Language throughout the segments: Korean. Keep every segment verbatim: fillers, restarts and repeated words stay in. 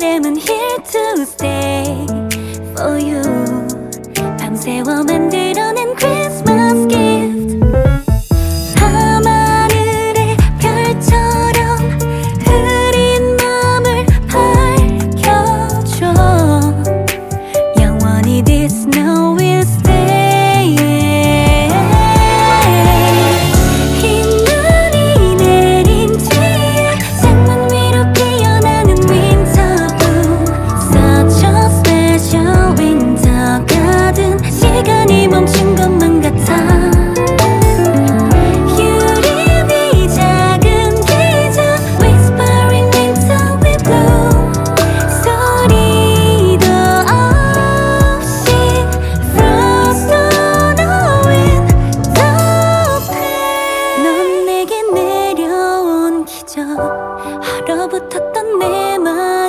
I'm here to stay for you. 밤새워 만들어낸 Christmas gift. 밤하늘의 별처럼 흐린 맘을 밝혀줘. 영원히 this snow will stay. 흰눈이 내린 뒤에 창문 위로 피어나는 winter blue. Such a special winter garden. 시간이 멈춘 것만 같아. 유리비 작은 기적 Whispering winter we bloom. 소리도 없이 Frost on a window pane. 넌 내게 내려온 기적. 얼어붙었던 내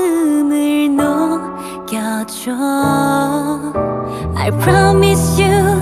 마음을 녹여줘. I promise you